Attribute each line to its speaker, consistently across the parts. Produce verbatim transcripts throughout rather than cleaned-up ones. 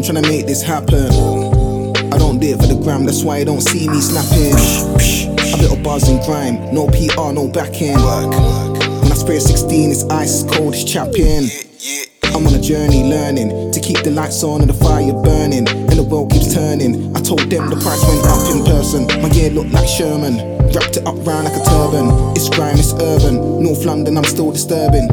Speaker 1: still trying to make this happen. I don't do it for the gram, that's why you don't see me snapping. A bit of buzz and grime, no P R, no backing. When I spray sixteen, it's ice cold, it's chapping. I'm on a journey learning to keep the lights on and the fire burning, and the world keeps turning. I told them the price went up in person. My gear looked like Sherman, wrapped it up round like a turban. It's grime, it's urban, North London, I'm still disturbing.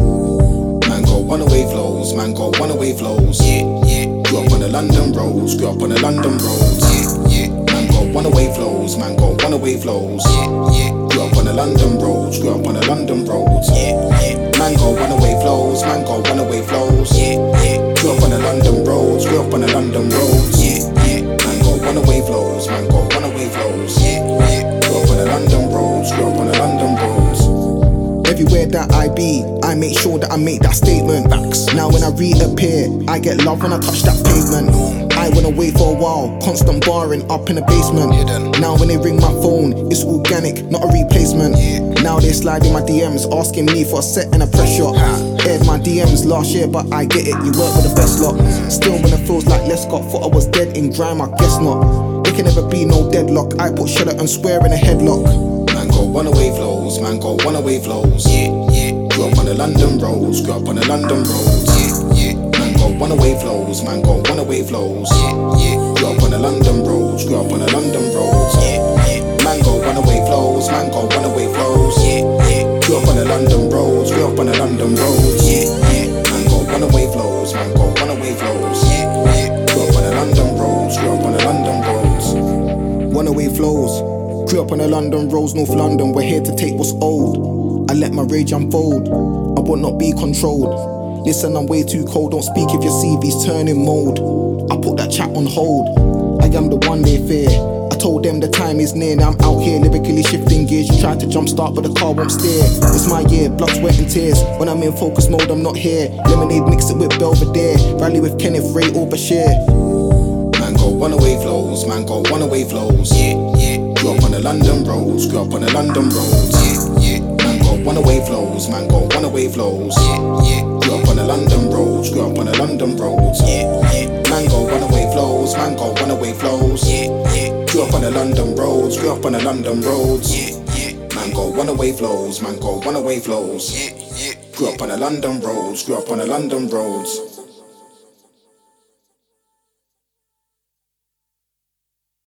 Speaker 1: Man go one away flows, man go one away flows. Yeah, yeah. Grew up on the London roads, grew up on the London roads. Yeah, yeah. Man go one away flows, man go one away flows. Yeah, yeah. Grew up on the London roads, grew up on the London roads. Yeah, yeah. Man go one away flows, man go one away flows. Yeah, yeah. Grew up on the London roads, grew up on the London roads. Yeah, yeah. Man go one away flows, man go one away flows. Yeah, yeah. Grew up on the London roads, grew up on the London roads. Everywhere that I be, I make sure that I make that statement. Facts. Now when I reappear, I get love when I touch that pavement. I went away for a while, constant barring up in the basement. Now when they ring my phone, it's organic, not a replacement. Now they slide in my D Ms, asking me for a set and a press shot. Aired my D Ms last year, but I get it, you work with the best lot. Still when it feels like Lescott, thought I was dead in grime, I guess not. There can never be no deadlock, I put shudder and swear in a headlock. Man go one away flows, man go one away flows. Yeah, yeah. Grew up on the London roads, grew up on the London roads. Yeah, yeah. Man go one away flows, man go one away flows. Yeah, yeah. Grew up on the London roads, grew up on the London roads. Yeah, yeah. Man go one away flows, man go one away flows. Yeah, yeah. Grew up on the London roads, grew up on the London roads. Yeah, yeah. Man go one away flows, man go one away flows. Yeah, yeah. Grew up on the London roads, grew up on the London roads. One away flows. Grew up on the London roads, North London. We're here to take what's old. I let my rage unfold, I will not be controlled. Listen, I'm way too cold, don't speak if your C V's turning mold. I put that chat on hold, I am the one they fear. I told them the time is near, now I'm out here lyrically shifting gears. You tried to jumpstart but the car won't steer. It's my year, blood, sweat and tears. When I'm in focus mode, I'm not here. Lemonade, mix it with Belvedere. Rally with Kenneth, Ray or Bashir. Man go one away flows, man go one away flows. Yeah, yeah. Grew up on the London roads, grew up on the London roads. Yeah, yeah. Man go one away flows, man go one away flows. Yeah, yeah. Grew up on the London roads, grew up on the London roads. Yeah, yeah. Man go one away flows, man go one away flows. Yeah, yeah. Grew up on the London roads, grew up on the London roads. Yeah, yeah. Man go one away flows, man go one away flows. Yeah, yeah. Grew up on the London roads, grew up on the London roads.